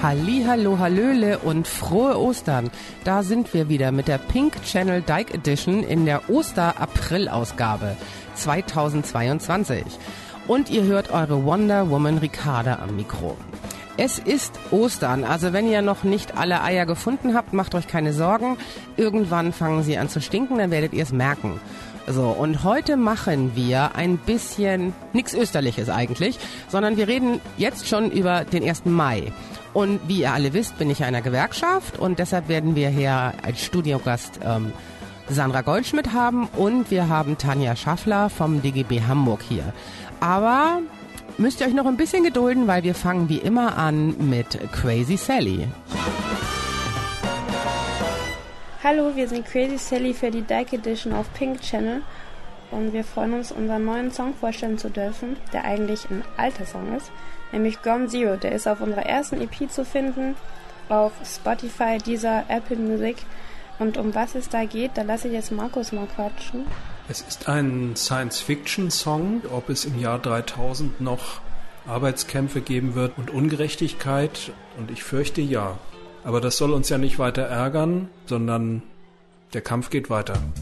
Hallihallo, hallöle und frohe Ostern. Da sind wir wieder mit der Pink Channel Dyke Edition in der Oster-April-Ausgabe 2022. Und ihr hört eure Wonder Woman Ricarda am Mikro. Es ist Ostern, also wenn ihr noch nicht alle Eier gefunden habt, macht euch keine Sorgen. Irgendwann fangen sie an zu stinken, dann werdet ihr es merken. So, und heute machen wir ein bisschen nichts Österliches eigentlich, sondern wir reden jetzt schon über den 1. Mai. Und wie ihr alle wisst, bin ich einer Gewerkschaft und deshalb werden wir hier als Studiogast Sandra Goldschmidt haben und wir haben Tanja Schaffler vom DGB Hamburg hier. Aber müsst ihr euch noch ein bisschen gedulden, weil wir fangen wie immer an mit Crazy Sally. Hallo, wir sind Crazy Sally für die Dyke Edition auf Pink Channel und wir freuen uns, unseren neuen Song vorstellen zu dürfen, der eigentlich ein alter Song ist, nämlich Gone Zero. Der ist auf unserer ersten EP zu finden, auf Spotify, Deezer, Apple Music. Und um was es da geht, da lasse ich jetzt Markus mal quatschen. Es ist ein Science-Fiction-Song, ob es im Jahr 3000 noch Arbeitskämpfe geben wird und Ungerechtigkeit, und ich fürchte ja. Aber das soll uns ja nicht weiter ärgern, sondern der Kampf geht weiter.